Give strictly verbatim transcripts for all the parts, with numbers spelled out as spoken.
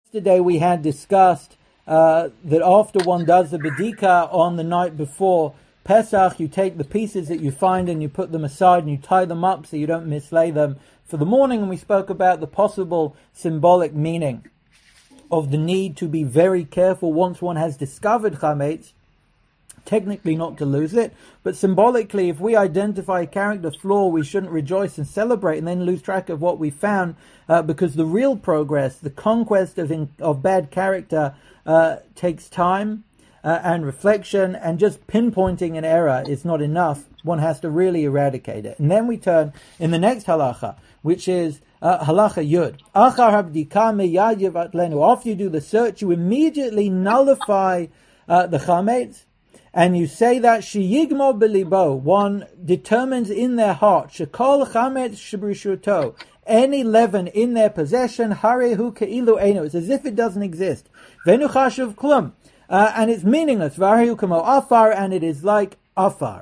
Yesterday we had discussed uh, that after one does the bedika on the night before Pesach, you take the pieces that you find and you put them aside and you tie them up so you don't mislay them for the morning. And we spoke about the possible symbolic meaning of the need to be very careful once one has discovered chametz, technically not to lose it, but symbolically, if we identify a character flaw, we shouldn't rejoice and celebrate and then lose track of what we found, uh, because the real progress, the conquest of in, of bad character, uh, takes time uh, and reflection, and just pinpointing an error is not enough. One has to really eradicate it. And then we turn in the next halacha, which is uh, halacha yud. Achar habdika meyayiv atlenu. After you do the search, you immediately nullify uh, the chametz. And you say that sheyigmo belibo, one determines in their heart, shekol chametz shebrishuto, any leaven in their possession, harehu keilu eino, it's as if it doesn't exist. Venu chashuv klum, uh, and it's meaningless. Varehu kamo afar, and it is like afar.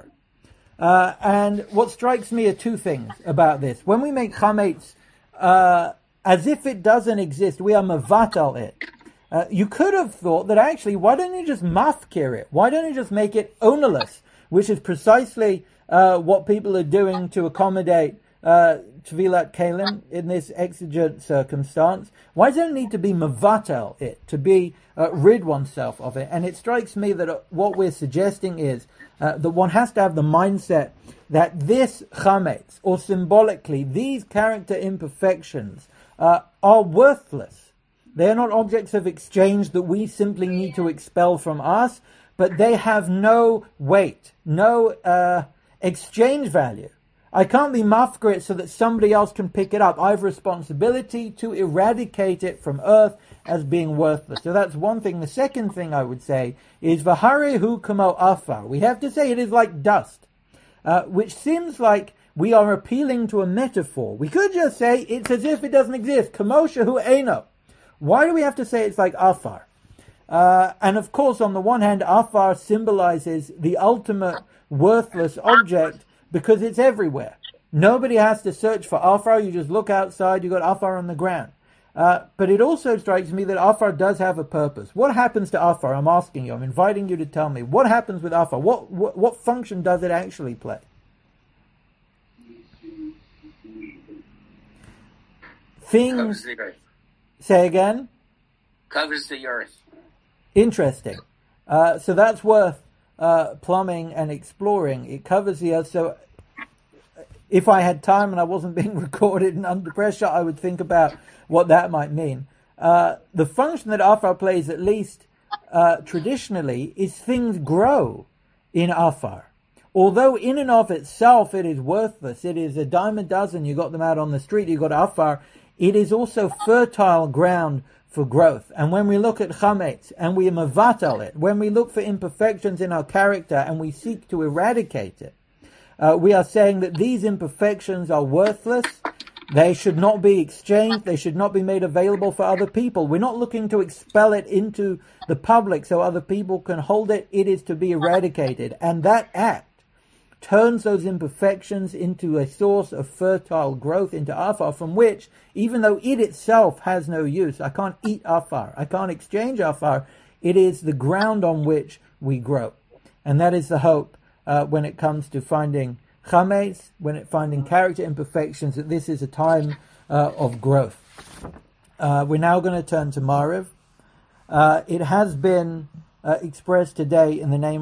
Uh, and what strikes me are two things about this. When we make chametz uh, as if it doesn't exist, we are mavatal it. Uh, you could have thought that actually, why don't you just mafkir it? Why don't you just make it ownerless? Which is precisely uh, what people are doing to accommodate uh, Tevilat Kalim in this exigent circumstance. Why does it need to be mavatel it, to be uh, rid oneself of it? And it strikes me that uh, what we're suggesting is uh, that one has to have the mindset that this chametz, or symbolically, these character imperfections, uh, are worthless. They are not objects of exchange that we simply need to expel from us, but they have no weight, no uh, exchange value. I can't be mafkir it so that somebody else can pick it up. I have responsibility to eradicate it from earth as being worthless. So that's one thing. The second thing I would say is v'harehu kamo afar. We have to say it is like dust, uh, which seems like we are appealing to a metaphor. We could just say it's as if it doesn't exist. Kamo shehu eino. Why do we have to say it's like afar? Uh, and of course, on the one hand, afar symbolizes the ultimate worthless object because it's everywhere. Nobody has to search for afar. You just look outside, you got afar on the ground. Uh, but it also strikes me that afar does have a purpose. What happens to afar? I'm asking you, I'm inviting you to tell me. What happens with afar? What, what, what function does it actually play? Things... Say again? Covers the earth. Interesting. Uh, so that's worth uh, plumbing and exploring. It covers the earth. So if I had time and I wasn't being recorded and under pressure, I would think about what that might mean. Uh, the function that afar plays, at least uh, traditionally, is things grow in afar. Although in and of itself it is worthless, it is a dime a dozen, you got them out on the street, you got afar, it is also fertile ground for growth. And when we look at chametz and we mavatal it, when we look for imperfections in our character and we seek to eradicate it, uh, we are saying that these imperfections are worthless. They should not be exchanged. They should not be made available for other people. We're not looking to expel it into the public so other people can hold it. It is to be eradicated. And that act turns those imperfections into a source of fertile growth into afar, from which, even though it itself has no use, I can't eat afar, I can't exchange afar, it is the ground on which we grow. And that is the hope uh, when it comes to finding chametz, when it finding character imperfections, that this is a time uh, of growth. Uh, we're now going to turn to Mariv. Uh, it has been uh, expressed today in the name